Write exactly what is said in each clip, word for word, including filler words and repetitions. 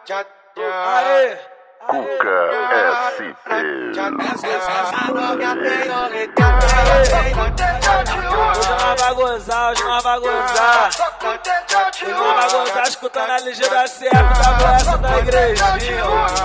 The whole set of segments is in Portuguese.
Aê! Cuca S T. Hoje nós vai gozar, hoje nós vai gozar. Hoje nós vai gozar escutando a ligeira C F da essa da igrejinha.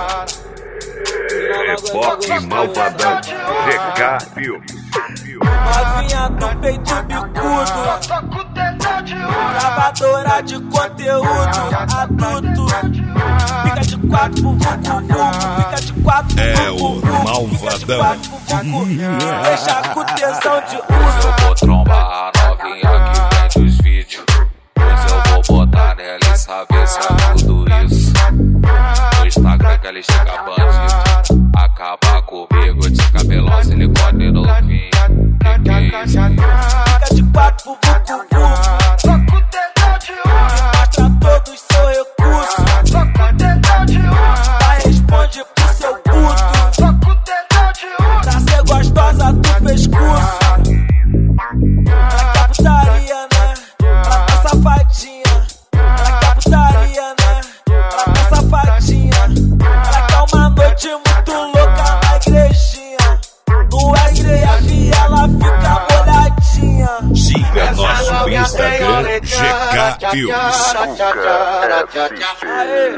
Reboque malvadão, G K Filmes. Novinha do peito bicudo, gravadora de conteúdo adulto. Fica de quatro pro vucu, fica de quatro pro É o malvadão. Deixa com tesão de uso. Eu vou trombar a novinha que vende os vídeos. Pois eu vou botar nela e saber se é tudo isso. No Instagram que ela chega bandido. Acaba comigo de cabelão, silicone novinho. Que que é isso? Fica de quatro pro vucu, mostra todos seu recurso. Vai responde pro seu puto. Pra ser gostosa do pescoço. Ela quer putaria, né? Ela tá safadinha. Ela quer putaria, né? Ela tá safadinha. Ela quer uma noite muito louca na igrejinha. No S T F ela fica molhadinha. Siga nosso Instagram, G K Filmes. Aê!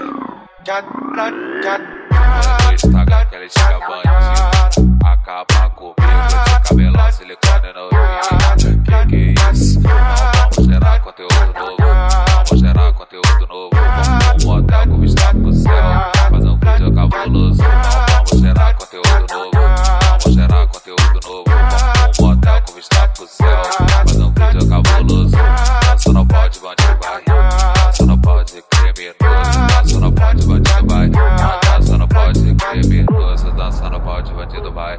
No Instagram que ela chega bandido. Acaba comigo de cabelão, silicone novinho. Que que é isso? Vamos gerar conteúdo novo. Vamos gerar conteúdo novo. Vamos pro motel com vista pro céu. Fazer um vídeo cabuloso. Vamos gerar conteúdo novo. Vamos gerar conteúdo novo. Vamos pro motel com vista pro céu. Fazer um vídeo cabuloso. Dança no pau de bandido vai. Dança no pau de criminoso. Dança no pau de bandido vai. Dança no pau de criminoso. Dança no pau de bandido vai.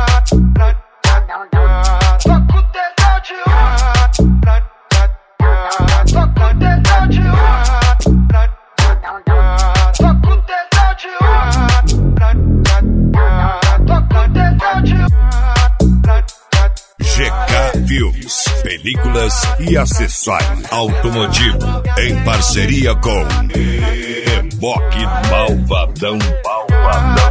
G K Filmes, películas e acessórios automotivo, em parceria com Reboque Malvadão. Malvadão.